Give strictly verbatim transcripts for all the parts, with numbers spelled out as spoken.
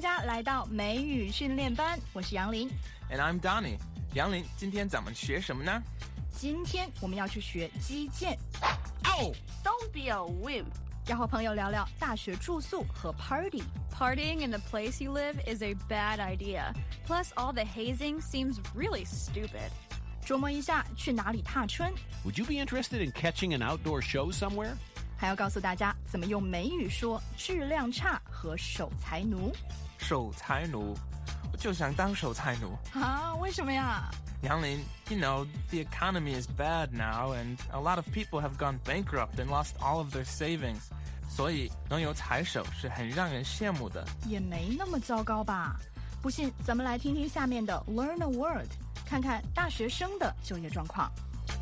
家来到美语训练班，我是杨林 And I'm Donnie. 杨林，今天咱们学什么呢？ 今天我们要去学击剑。 哦 Don't be a wimp. 要和朋友聊聊大学住宿和 party. Partying in the place you live is a bad idea. Plus, all the hazing seems really stupid. 琢磨一下去哪里踏春。 Would you be interested in catching an outdoor show somewhere? 还要告诉大家怎么用美语说质量差和守财奴。 守财奴，我就想当守财奴。 啊，为什么呀？ 杨林 you know, the economy is bad now and a lot of people have gone bankrupt and lost all of their savings. 所以能有财手是很让人羡慕的。 也没那么糟糕吧？不信，咱们来听听下面的 Learn a Word， 看看大学生的就业状况。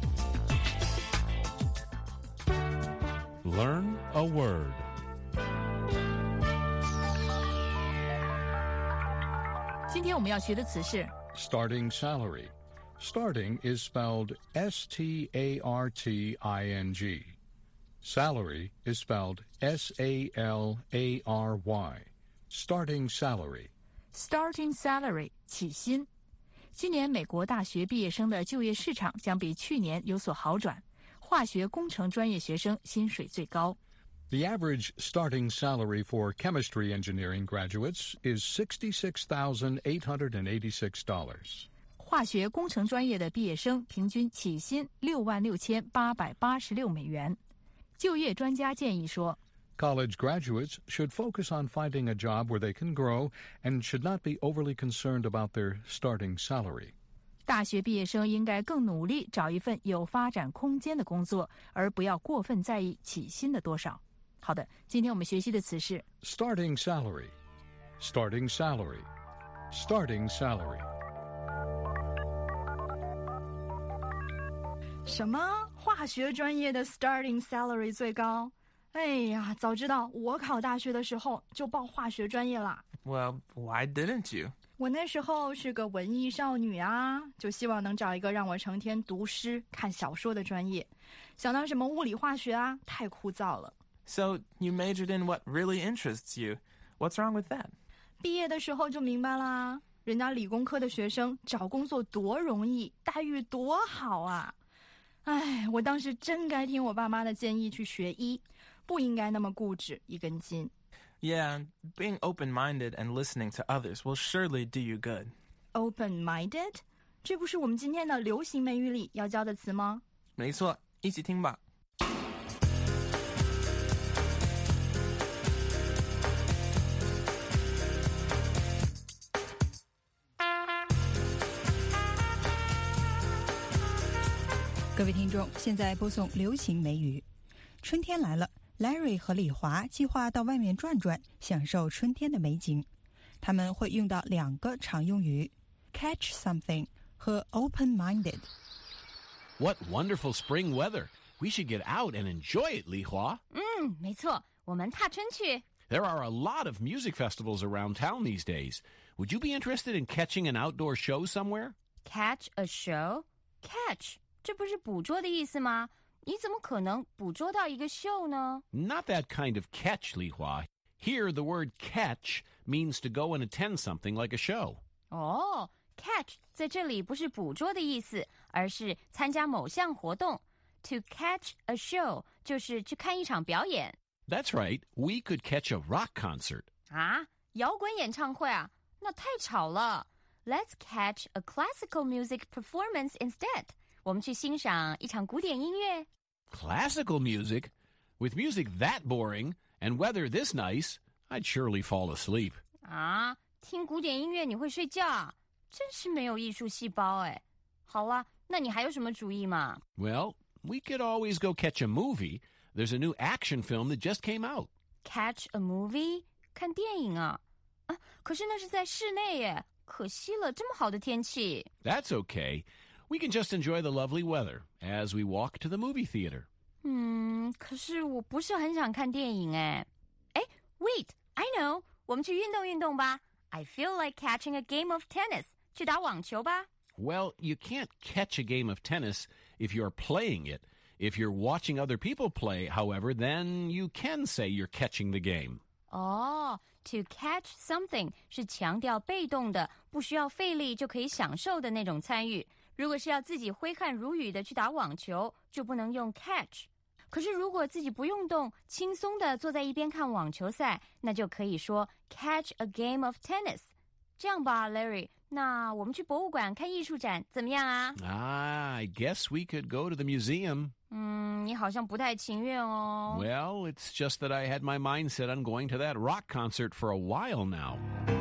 Learn a word. 今天我们要学的词是 Starting salary. Starting is spelled S T A R T I N G. Salary is spelled S A L A R Y. Starting salary. Starting salary 起薪。今年美国大学毕业生的就业市场将比去年有所好转。化学工程专业学生薪水最高。 The average starting salary for chemistry engineering graduates is sixty-six thousand eight hundred eighty-six dollars. 化学工程专业的毕业生平均起薪六万六千八百八十六美元。就业专家建议说 College graduates should focus on finding a job where they can grow and should not be overly concerned about their starting salary. 大学毕业生应该更努力找一份有发展空间的工作，而不要过分在意起薪的多少。好的，今天我们学习的词是 Starting salary. Starting salary. Starting salary. 什么？化学专业的 starting salary 最高？哎呀，早知道我考大学的时候就报化学专业啦。 Well, why didn't you? 我那时候是个文艺少女啊，就希望能找一个让我成天读诗看小说的专业。想到什么物理化学啊，太枯燥了。 So, you majored in what really interests you. What's wrong with that? 毕业的时候就明白啦，人家理工科的学生找工作多容易，待遇多好啊。哎，我当时真该听我爸妈的建议去学医，不应该那么固执一根筋。 Yeah, being open-minded and listening to others will surely do you good. Open-minded？ 这不是我们今天的流行美语里要教的词吗？ 没错，一起听吧。 各位听众，现在播送流行美语。春天来了， Larry 和李华计划到外面转转，享受春天的美景。他们会用到两个常用语 catch something 和 open-minded。 What wonderful spring weather. We should get out and enjoy it, Li Hua. 嗯，没错，我们踏春去。 There are a lot of music festivals around town these days. Would you be interested in catching an outdoor show somewhere? Catch a show? Catch, 这不是捕捉的意思吗？你怎么可能捕捉到一个秀呢？ Not that kind of catch, Li Hua. Here, the word catch means to go and attend something like a show. 哦 catch 在这里不是捕捉的意思，而是参加某项活动。To catch a show 就是去看一场表演。 That's right. We could catch a rock concert. 啊，摇滚演唱会啊，那太吵了。Let's catch a classical music performance instead. 我们去欣赏一场古典音乐。 Classical music? With music that boring and weather this nice, I'd surely fall asleep. 啊，听古典音乐你会睡觉啊？真是没有艺术细胞哎。好啦，那你还有什么主意吗？ Well, we could always go catch a movie. There's a new action film that just came out. Catch a movie? 看电影啊？啊，可是那是在室内耶，可惜了，这么好的天气。 That's okay. We can just enjoy the lovely weather as we walk to the movie theater. 嗯，可是我不是很想看电影哎。哎 ，Wait, I know. 我们去运动运动吧。I feel like catching a game of tennis. 去打网球吧。 Well, you can't catch a game of tennis if you're playing it. If you're watching other people play, however, then you can say you're catching the game. 哦、oh, ，to catch something 是强调被动的，不需要费力就可以享受的那种参与。如果是要自己挥汗如雨的去打网球，就不能用 catch。可是如果自己不用动，轻松的坐在一边看网球赛，那就可以说 catch a game of tennis。这样吧 ，Larry， 那我们去博物馆看艺术展怎么样啊？ Ah, I guess we could go to the museum. 嗯，你好像不太情愿哦。 Well, it's just that I had my mind set on going to that rock concert for a while now.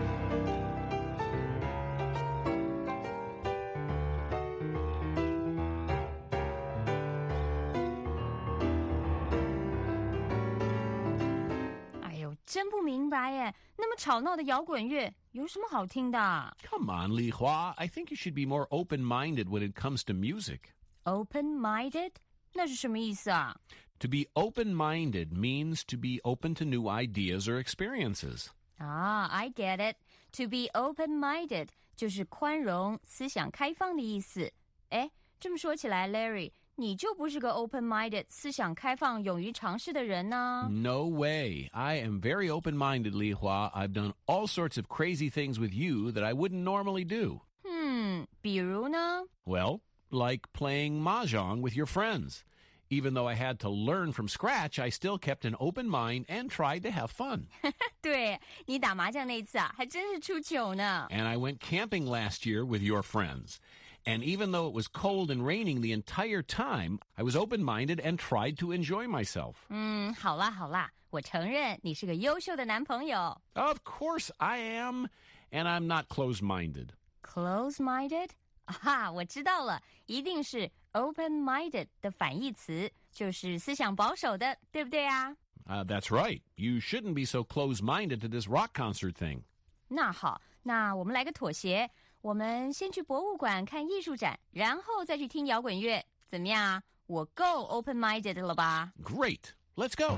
真不明白耶，那么吵闹的摇滚乐有什么好听的？ Come on, Li Hua. I think you should be more open-minded when it comes to music. Open-minded? 那是什么意思啊？ To be open-minded means to be open to new ideas or experiences. 啊、I get it. To be open-minded 就是宽容、思想开放的意思。哎，这么说起来 ，Larry，你就不是个 open-minded 思想开放勇于尝试的人呢？ No way. I am very open-minded, Li Hua. I've done all sorts of crazy things with you that I wouldn't normally do. 嗯，比如呢？ Well, like playing mahjong with your friends. Even though I had to learn from scratch, I still kept an open mind and tried to have fun. 对，你打麻将那一次啊，还真是出糗呢。 And I went camping last year with your friends. And even though it was cold and raining the entire time, I was open-minded and tried to enjoy myself. 嗯，好啦好啦，我承认你是个优秀的男朋友。 Of course I am, and I'm not closed-minded. Close-minded? 啊，我知道了，一定是 open-minded 的反义词，就是思想保守的，对不对啊？ Uh, that's right. You shouldn't be so closed-minded to this rock concert thing. 那好，那我们来个妥协。我们先去博物馆看艺术展，然后再去听摇滚乐，怎么样啊？我够 open-minded 了吧？ Great. Let's go.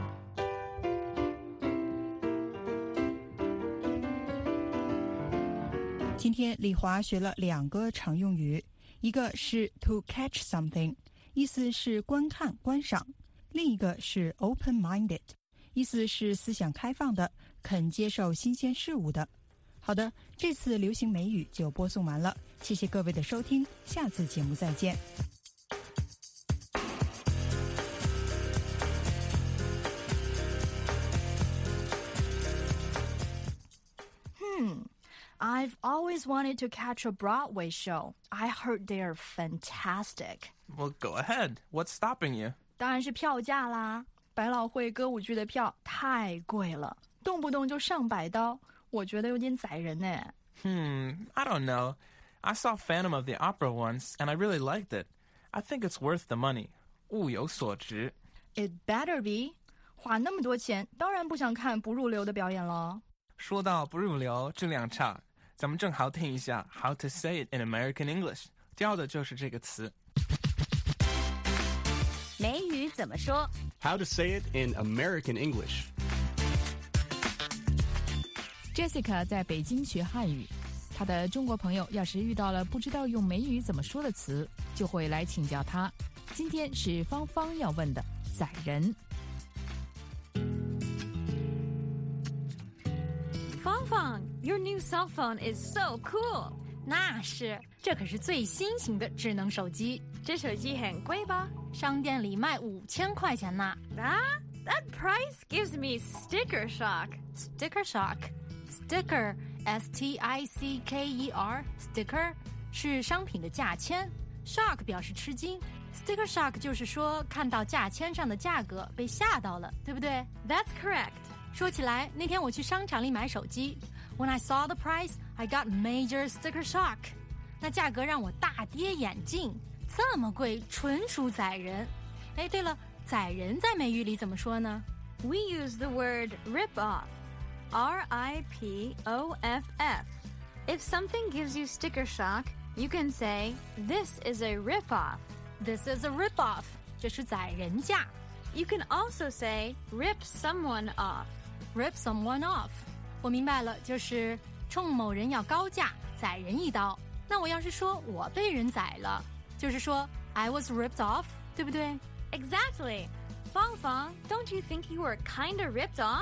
今天李华学了两个常用语，一个是 to catch something， 意思是观看、观赏；另一个是 open-minded， 意思是思想开放的，肯接受新鲜事物的。好的，这次流行美语就播送完了，谢谢各位的收听，下次节目再见。 Hmm, I've always wanted to catch a Broadway show. I heard they're fantastic. Well, go ahead. What's stopping you? 当然是票价啦，百老汇歌舞剧的票太贵了，动不动就上百刀。我觉得有点宰人呢。 Hmm, I don't know. I saw Phantom of the Opera once, and I really liked it. I think it's worth the money. 物有所值. It better be. 花那么多钱，当然不想看不入流的表演了。 说到不入流，这两场，咱们正好听一下 How to say it in American English. 教的就是这个词。 美语怎么说？ How to say it in American English.Jessica 在北京学汉语，她的中国朋友要是遇到了不知道用美语怎么说的词，就会来请教她。今天是芳芳要问的宰人。 芳芳 Your new cell phone is so cool. 那是，这可是最新型的智能手机。 这手机很贵吧？ 商店里卖五千块钱呢。 啊 That price gives me sticker shock. Sticker shock.Sticker, S T I C K E R, sticker 是商品的价签 ，shock 表示吃惊 ，sticker shock 就是说看到价签上的价格被吓到了，对不对 ？That's correct. 说起来，那天我去商场里买手机 ，When I saw the price, I got major sticker shock. 那价格让我大跌眼镜，这么贵，纯属宰人。哎，对了，宰人在美语里怎么说呢 ？We use the word rip off.R I P O F F. If something gives you sticker shock, you can say, This is a rip-off. This is a rip-off. 这是宰人价。 You can also say, Rip someone off. Rip someone off. 我明白了，就是冲某人要高价，宰人一刀。那我要是说我被人宰了，就是说 I was ripped off, 对不对？ Exactly. Fang Fang, don't you think you were kinda ripped off?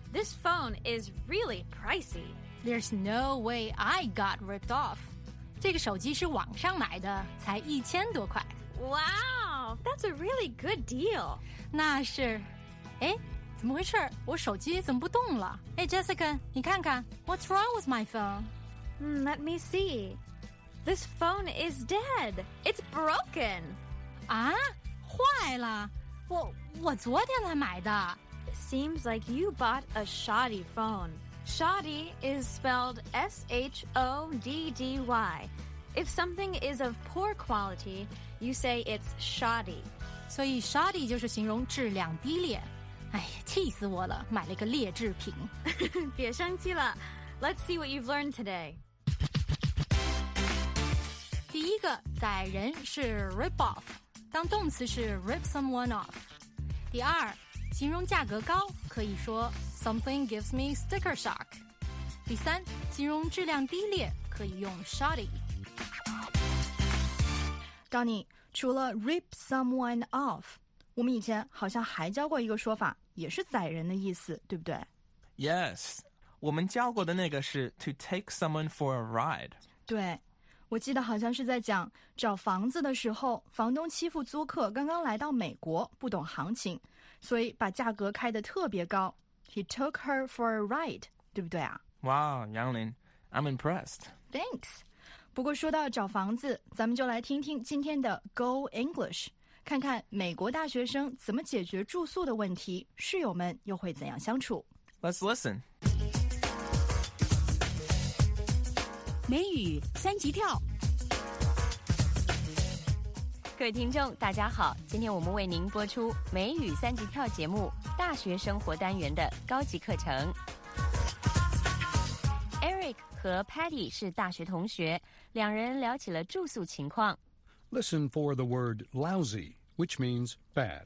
this phone is really pricey. There's no way I got ripped off. 这个手机是网上买的，才一千多块。 Wow, that's a really good deal. 那是，哎，怎么回事？我手机怎么不动了？哎 ，Jessica， 你看看 ，What's wrong with my phone? Hmm, let me see. This phone is dead. It's broken. 啊，坏了！我我昨天才买的。 Seems like you bought a shoddy phone. Shoddy is spelled S H O D D Y. If something is of poor quality, you say it's shoddy. 所以 shoddy 就是形容质量低劣。哎呀，气死我了！买了一个劣质品。 别生气了。Let's see what you've learned today. 第一个载人是 rip off， 当动词是 rip someone off。第二，形容价格高可以说 something gives me sticker shock。第三，形容质量低劣可以用 shoddy。 Donnie，除了 rip someone off， 我们以前好像还教过一个说法，也是载人的意思，对不对？ Yes， 我们教过的那个是 to take someone for a ride。 对，我记得好像是在讲找房子的时候，房东欺负租客刚刚来到美国，不懂行情，所以把价格开得特别高。He took her for a ride， 对不对啊？ Wow, Yanglin, I'm impressed. Thanks。不过说到找房子，咱们就来听听今天的 Go English， 看看美国大学生怎么解决住宿的问题，室友们又会怎样相处。 Let's listen. 美语三级跳。 各位听众大家好，今天我们为您播出美语三级跳节目大学生活单元的高级课程。 Eric 和 Patty 是大学同学，两人聊起了住宿情况。 Listen for the word lousy, which means bad.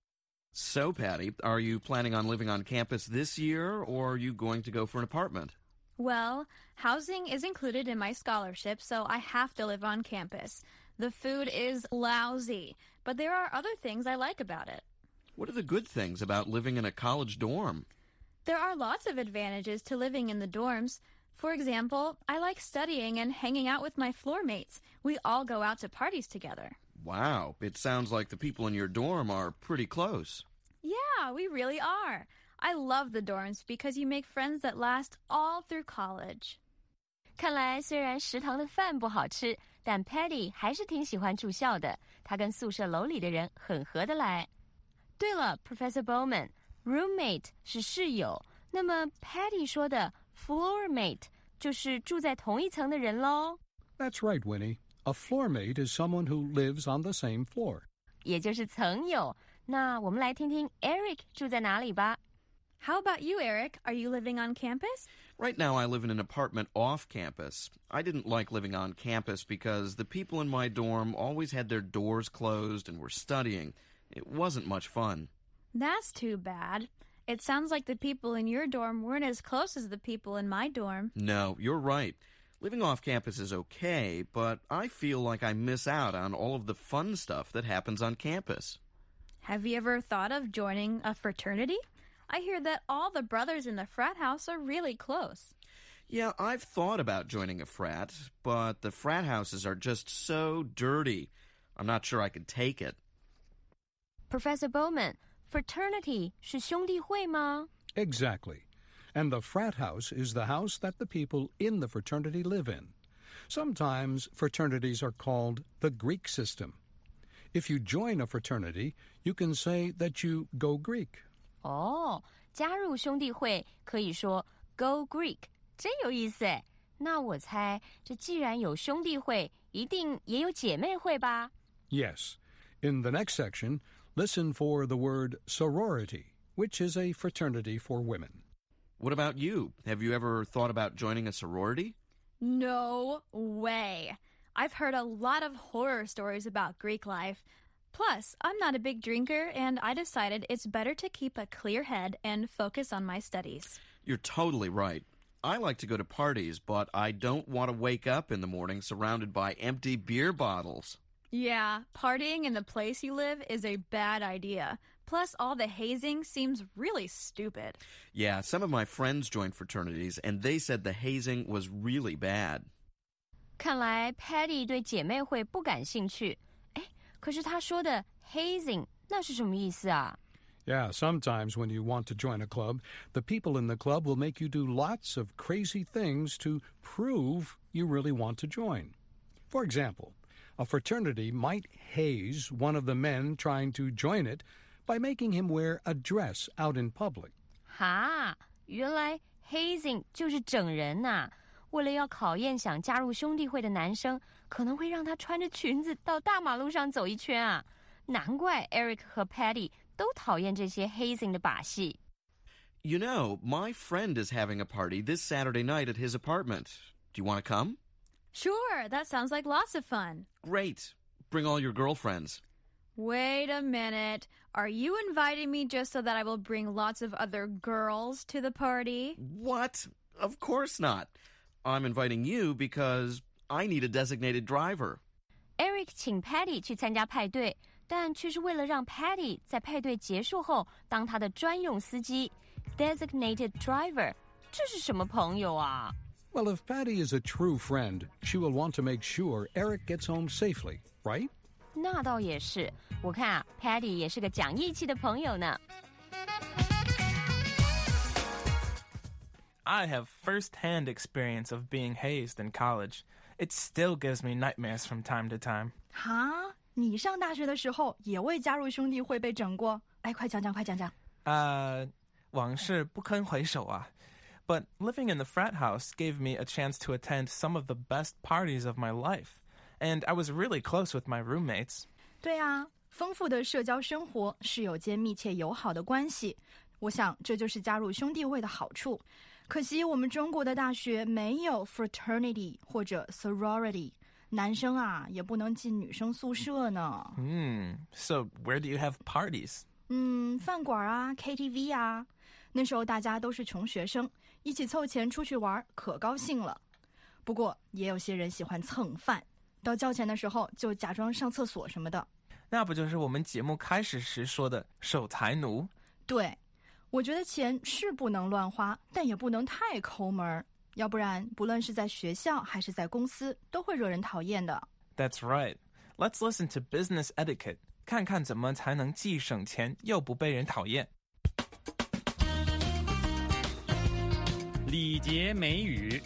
So, Patty, are you planning on living on campus this year, or are you going to go for an apartment? Well, housing is included in my scholarship, so I have to live on campus. The food is lousy, but there are other things I like about it. What are the good things about living in a college dorm? There are lots of advantages to living in the dorms. For example, I like studying and hanging out with my floor mates. We all go out to parties together. Wow, it sounds like the people in your dorm are pretty close. Yeah, we really are. I love the dorms because you make friends that last all through college. 看来虽然食堂的饭不好吃，但 Patty 还是挺喜欢住校的。她跟宿舍楼里的人很合得来。对了 ，Professor Bowman， roommate 是室友，那么 Patty 说的 floor mate 就是住在同一层的人咯。 That's right, Winnie. A floor mate is someone who lives on the same floor. 也就是层友。那我们来听听 Eric 住在哪里吧。 How about you, Eric? Are you living on campus? Right now, I live in an apartment off campus. I didn't like living on campus because the people in my dorm always had their doors closed and were studying. It wasn't much fun. That's too bad. It sounds like the people in your dorm weren't as close as the people in my dorm. No, you're right. Living off campus is okay, but I feel like I miss out on all of the fun stuff that happens on campus. Have you ever thought of joining a fraternity? I hear that all the brothers in the frat house are really close. Yeah, I've thought about joining a frat, but the frat houses are just so dirty. I'm not sure I could take it. Professor Bowman, fraternity 是兄弟会吗？ Exactly. And the frat house is the house that the people in the fraternity live in. Sometimes fraternities are called the Greek system. If you join a fraternity, you can say that you go Greek. 哦，加入兄弟会可以说 Go Greek， 真有意思诶。那我猜，这既然有兄弟会，一定也有姐妹会吧？ Yes. In the next section, listen for the word sorority, which is a fraternity for women. What about you? Have you ever thought about joining a sorority? No way. I've heard a lot of horror stories about Greek life. Plus, I'm not a big drinker, and I decided it's better to keep a clear head and focus on my studies. You're totally right. I like to go to parties, but I don't want to wake up in the morning surrounded by empty beer bottles. Yeah, partying in the place you live is a bad idea. Plus, all the hazing seems really stupid. Yeah, some of my friends joined fraternities, and they said the hazing was really bad. 看来 Patty 对姐妹会不感兴趣。哎，可是她说的 hazing 那是什么意思啊？ Yeah, sometimes when you want to join a club, the people in the club will make you do lots of crazy things to prove you really want to join. For example, a fraternity might haze one of the men trying to join it by making him wear a dress out in public. 哈，原来 hazing 就是整人呐、啊！为了要考验想加入兄弟会的男生，可能会让他穿着裙子到大马路上走一圈啊！难怪 Eric 和 Patty 都讨厌这些 hazing 的把戏。 You know, my friend is having a party this Saturday night at his apartment. Do you want to come? Sure, that sounds like lots of fun. Great. Bring all your girlfriends. Wait a minute. Are you inviting me just so that I will bring lots of other girls to the party? What? Of course not. I'm inviting you because I need a designated driver. Eric 请 Patty 去参加派对，但却是为了让 Patty 在派对结束后当他的专用司机 designated driver。这是什么朋友啊？ Well, if Patty is a true friend, she will want to make sure Eric gets home safely, right? 那倒也是，我看啊 Patty 也是个讲义气的朋友呢。 I have first-hand experience of being hazed in college. It still gives me nightmares from time to time. 哈，你上大学的时候也未加入兄弟会被整过？哎，快讲讲，快讲讲。 呃，往事不堪回首啊。But living in the frat house gave me a chance to attend some of the best parties of my life. And I was really close with my roommates. 对啊，丰富的社交生活，室友间密切友好的关系，我想这就是加入兄弟会的好处。可惜我们中国的大学没有 fraternity 或者 sorority， 男生啊也不能进女生宿舍呢。 Hmm, so where do you have parties? 嗯，饭馆啊 K T V 啊，那时候大家都是穷学生，一起凑钱出去玩，可高兴了。不过也有些人喜欢蹭饭，到交钱的时候就假装上厕所什么的。 那不就是我们节目开始时说的守财奴？ 对，我觉得钱是不能乱花，但也不能太抠门，要不然不论是在学校还是在公司，都会惹人讨厌的。 That's right. Let's listen to business etiquette. 看看怎么才能既省钱又不被人讨厌。 礼节美语。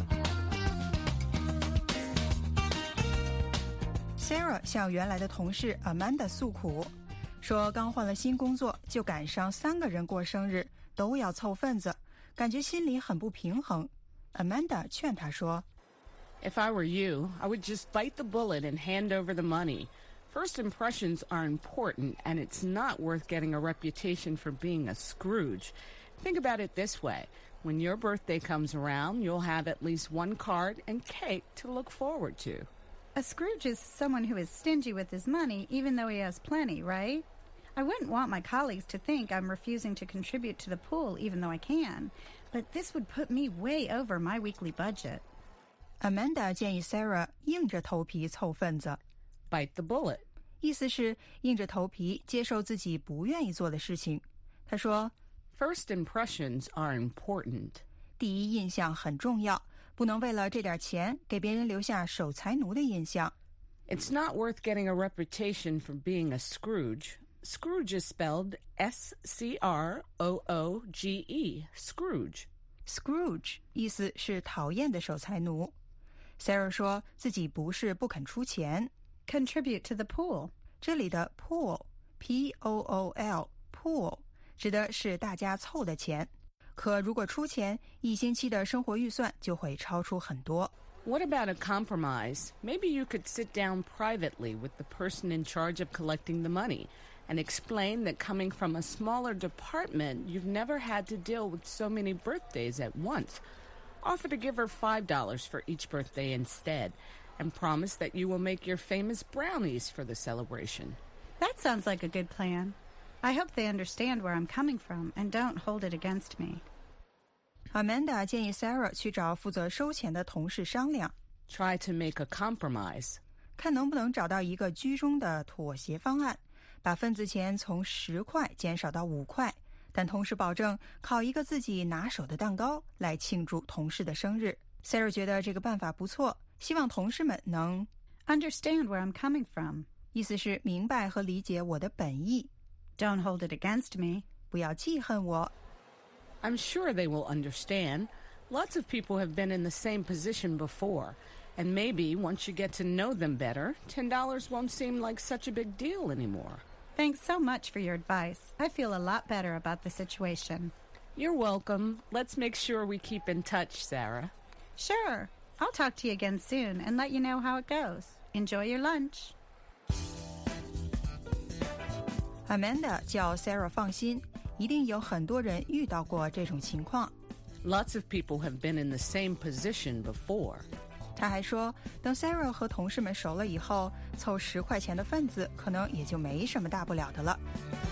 Sarah 向原来的同事 Amanda 诉苦，说刚换了新工作，就赶上三个人过生日，都要凑份子，感觉心里很不平衡。Amanda 劝他说 If I were you, I would just bite the bullet and hand over the money. First impressions are important, and it's not worth getting a reputation for being a Scrooge. Think about it this way. When your birthday comes around, you'll have at least one card and cake to look forward to. A Scrooge is someone who is stingy with his money, even though he has plenty, right? I wouldn't want my colleagues to think I'm refusing to contribute to the pool, even though I can. But this would put me way over my weekly budget. Amanda 建议 Sarah 硬着头皮凑份子 Bite the bullet. 意思是硬着头皮接受自己不愿意做的事情。他说 First impressions are important. 第一印象很重要，不能为了这点钱给别人留下守财奴的印象。 It's not worth getting a reputation for being a Scrooge. Scrooge is spelled S C R O O G E, Scrooge. Scrooge 意思是讨厌的守财奴。Sarah 说自己不是不肯出钱 Contribute to the pool. 这里的 pool, P O O L, pool 指的是大家凑的钱，可如果出钱，一星期的生活预算就会超出很多。 What about a compromise? Maybe you could sit down privately with the person in charge of collecting the money and explain that coming from a smaller department, you've never had to deal with so many birthdays at once. Offer to give her five dollars for each birthday instead, and promise that you will make your famous brownies for the celebration. That sounds like a good plan. I hope they understand where I'm coming from and don't hold it against me. Amanda 建议 Sarah 去找负责收钱的同事商量 Try to make a compromise. 看能不能找到一个居中的妥协方案， 把份子钱从十块减少到五块，但同时保证烤一个自己拿手的蛋糕来庆祝同事的生日。Sarah 觉得这个办法不错，希望同事们能 understand where I'm coming from. 意思是明白和理解我的本意。 Don't hold it against me. 不要记恨我。 I'm sure they will understand. Lots of people have been in the same position before. And maybe once you get to know them better, ten dollars won't seem like such a big deal anymore. Thanks so much for your advice. I feel a lot better about the situation. You're welcome. Let's make sure we keep in touch, Sarah. Sure. I'll talk to you again soon and let you know how it goes. Enjoy your lunch. Amanda 叫 Sarah 放心，一定有很多人遇到过这种情况。 Lots of people have been in the same position before. 他还说，等 Sarah 和同事们熟了以后，凑十块钱的份子可能也就没什么大不了的了。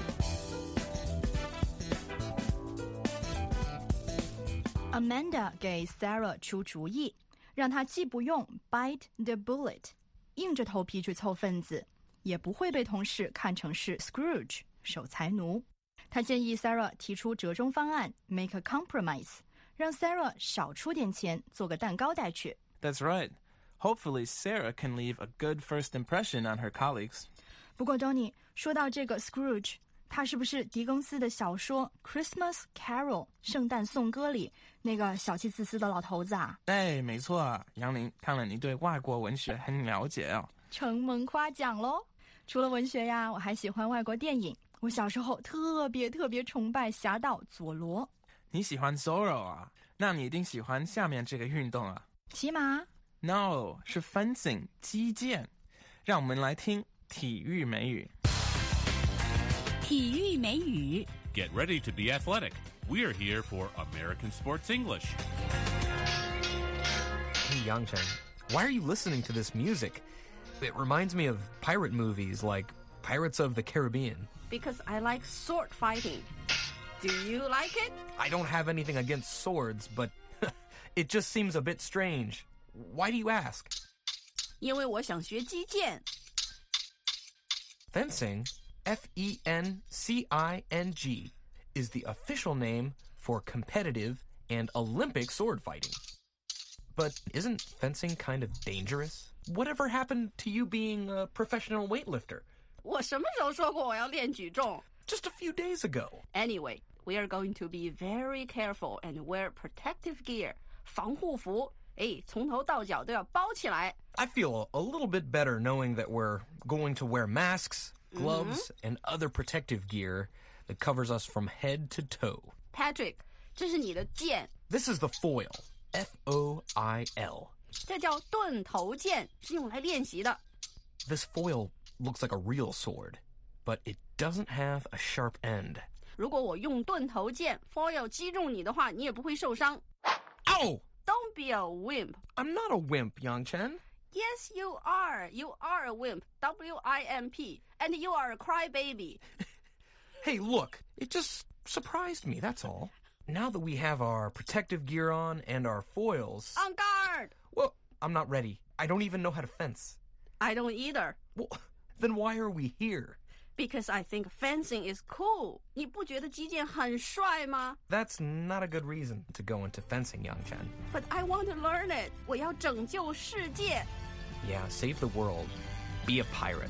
Amanda 给 Sarah 出主意，让她既不用 bite the bullet， 硬着头皮去凑份子，也不会被同事看成是 Scrooge 守财奴。她建议 Sarah 提出折中方案 make a compromise， 让 Sarah 少出点钱，做个蛋糕带去。 That's right. Hopefully, Sarah can leave a good first impression on her colleagues. 不过 Donny 说到这个 Scrooge， 他是不是狄更斯的小说 Christmas Carol 圣诞颂歌里那个小气自私的老头子啊？ 哎，没错，杨林，看来你对外国文学很了解哦。 承蒙夸奖咯。除了文学呀，我还喜欢外国电影。我小时候特别特别崇拜侠盗佐罗。 你喜欢 Zorro 啊？那你一定喜欢下面这个运动啊。 骑马 ？No， 是 fencing 击剑。让我们来听体育美语。 体育美语。 Get ready to be athletic. We're here for American Sports English. Hey, Yangchen, why are you listening to this music? It reminds me of pirate movies like Pirates of the Caribbean. Because I like sword fighting. Do you like it? I don't have anything against swords, but it just seems a bit strange. Why do you ask? 因为我想学击剑。 Fencing, F E N C I N G, is the official name for competitive and Olympic sword fighting. But isn't fencing kind of dangerous? Whatever happened to you being a professional weightlifter? 我什么时候说过我要练举重？ Just a few days ago. Anyway, we are going to be very careful and wear protective gear. 防护服，哎，从头到脚都要包起来。 I feel a little bit better knowing that we're going to wear masks, gloves, mm-hmm. and other protective gear that covers us from head to toe. Patrick, 这是你的剑。 This is the foil, F O I L. 这叫钝头剑，是用来练习的。 This foil looks like a real sword, but it doesn't have a sharp end. 如果我用钝头剑 foil 击中你的话，你也不会受伤。 Ow! Don't be a wimp. I'm not a wimp, Yangchen. Yes, you are. You are a wimp. W I M P. And you are a crybaby. Hey, look. It just surprised me, that's all. Now that we have our protective gear on and our foils... On guard! Well, I'm not ready. I don't even know how to fence. I don't either. Well, then why are we here? Because I think fencing is cool. 你不觉得击剑很帅吗？ That's not a good reason to go into fencing, Yangchen. But I want to learn it. 我要拯救世界。 Yeah, save the world. Be a pirate.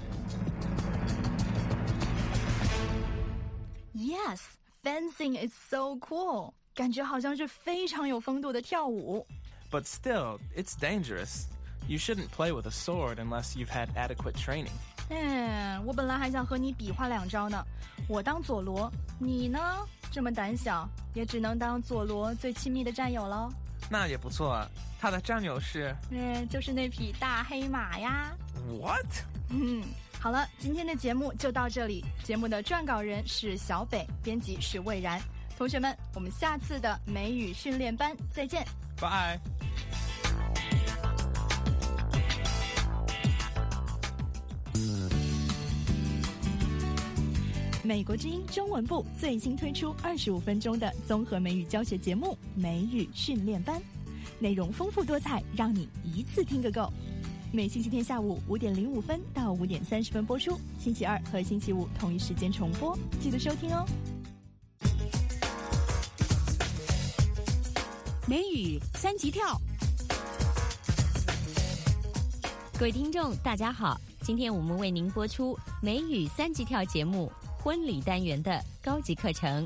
Yes, fencing is so cool. 感觉好像是非常有风度的跳舞。 But still, it's dangerous. You shouldn't play with a sword unless you've had adequate training. 嗯，我本来还想和你比划两招呢。我当佐罗，你呢？这么胆小，也只能当佐罗最亲密的战友喽。 那也不错啊。他的战友是？ 嗯，就是那匹大黑马呀。 What？ 嗯，好了，今天的节目就到这里。节目的撰稿人是小北，编辑是魏然。同学们，我们下次的美语训练班再见。 Bye。 美国之音中文部最新推出二十五分钟的综合美语教学节目《美语训练班》，内容丰富多彩，让你一次听个够。 每星期天下午五点零五分到五点三十分播出，星期二和星期五同一时间重播，记得收听哦。 美语三级跳， 各位听众，大家好，今天我们为您播出美语三级跳节目婚礼单元的高级课程。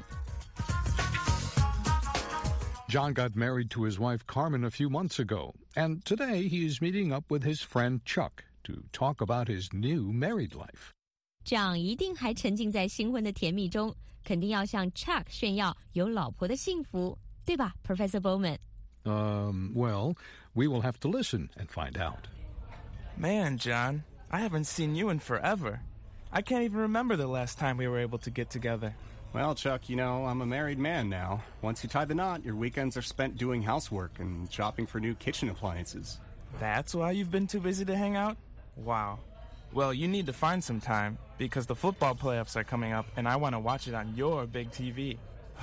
John got married to his wife Carmen a few months ago, and today he is meeting up with his friend Chuck to talk about his new married life. John 一定还沉浸在新婚的甜蜜中，肯定要向 Chuck 炫耀有老婆的幸福，对吧 Professor Bowman? Um, well, we will have to listen and find out. Man, John, I haven't seen you in forever. I can't even remember the last time we were able to get together. Well, Chuck, you know, I'm a married man now. Once you tie the knot, your weekends are spent doing housework and shopping for new kitchen appliances. That's why you've been too busy to hang out? Wow. Well, you need to find some time, because the football playoffs are coming up, and I want to watch it on your big T V.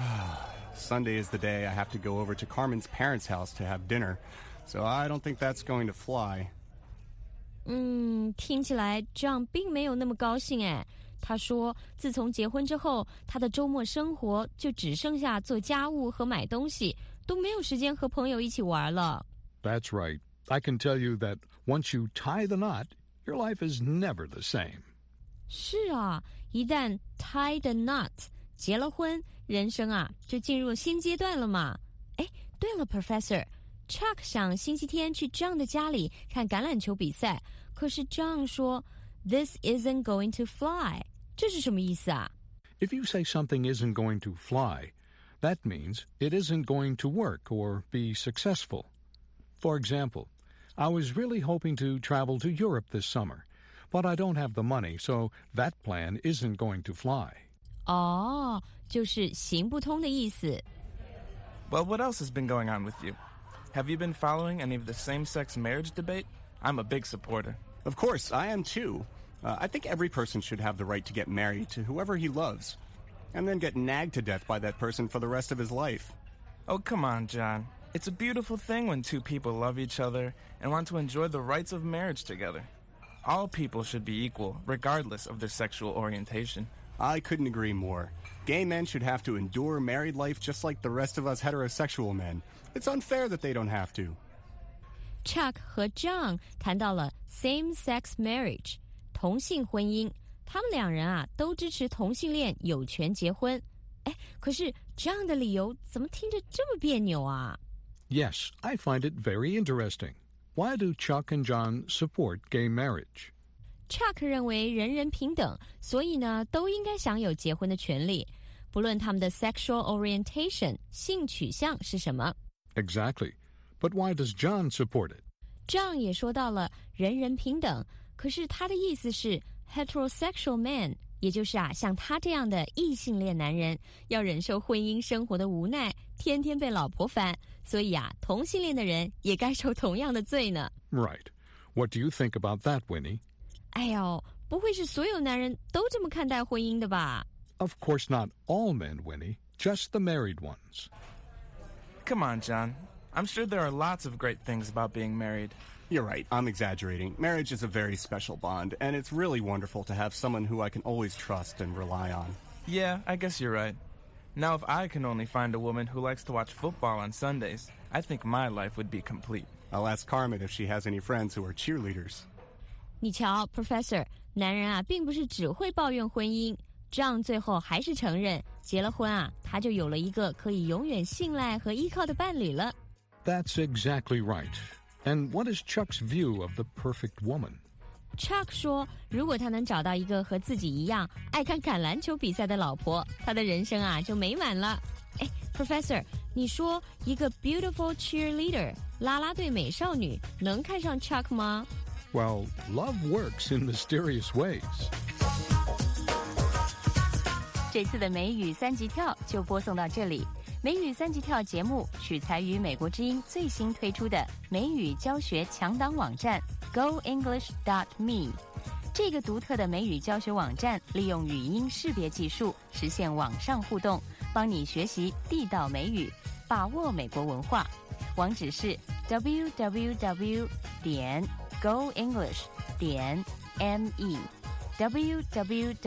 Sunday is the day I have to go over to Carmen's parents' house to have dinner, so I don't think that's going to fly. 嗯，听起来 John 并没有那么高兴哎。他说自从结婚之后，他的周末生活就只剩下做家务和买东西，都没有时间和朋友一起玩了。 That's right. I can tell you that once you tie the knot, your life is never the same. 是啊，一旦 tie the knot 结了婚，人生啊就进入新阶段了嘛。哎，对了 Professor， Chuck 想星期天去 John 的家里看橄榄球比赛，可是 John 说 This isn't going to fly， 这是什么意思啊？ If you say something isn't going to fly, that means it isn't going to work or be successful. For example, I was really hoping to travel to Europe this summer, but I don't have the money, so that plan isn't going to fly. 哦，就是行不通的意思。 Well, what else has been going on with you? Have you been following any of the same-sex marriage debate? I'm a big supporter. Of course, I am too. Uh, I think every person should have the right to get married to whoever he loves, and then get nagged to death by that person for the rest of his life. Oh, come on, John. It's a beautiful thing when two people love each other and want to enjoy the rights of marriage together. All people should be equal, regardless of their sexual orientation. I couldn't agree more. Gay men should have to endure married life just like the rest of us heterosexual men. It's unfair that they don't have to. Chuck 和 John 谈到了 same-sex marriage 同性婚姻，他们两人啊都支持同性恋有权结婚。哎，可是 John 的理由怎么听着这么别扭啊？ Yes, I find it very interesting. Why do Chuck and John support gay marriage? Chuck 认为人人平等，所以呢都应该享有结婚的权利，不论他们的 sexual orientation 性取向是什么。 Exactly. But why does John support it? John 也说到了人人平等，可是他的意思是 heterosexual man， 也就是啊像他这样的异性恋男人要忍受婚姻生活的无奈，天天被老婆烦，所以啊同性恋的人也该受同样的罪呢。 Right. What do you think about that, Winnie? 哎呦，不会是所有男人都这么看待婚姻的吧？ Of course not all men, Winnie. Just the married ones. Come on, John. I'm sure there are lots of great things about being married. You're right, I'm exaggerating. Marriage is a very special bond, and it's really wonderful to have someone who I can always trust and rely on. Yeah, I guess you're right. Now, if I can only find a woman who likes to watch football on Sundays, I think my life would be complete. I'll ask Carmen if she has any friends who are cheerleaders. 你瞧 Professor， 男人啊并不是只会抱怨婚姻， John 最后还是承认结了婚啊他就有了一个可以永远信赖和依靠的伴侣了。 That's exactly right. And what is Chuck's view of the perfect woman? Chuck 说如果他能找到一个和自己一样爱看橄榄球比赛的老婆，他的人生啊就美满了。哎 Professor， 你说一个 beautiful cheerleader 啦啦队美少女能看上 Chuck 吗？ Well, love works in mysterious ways. 这次的美语三级跳就播送到这里。美语三级跳节目取材于美国之音最新推出的美语教学强档网站 go english dot me。 这个独特的美语教学网站利用语音识别技术实现网上互动，帮你学习地道美语，把握美国文化。网址是 double-u double-u double-u 点 go english 点 me www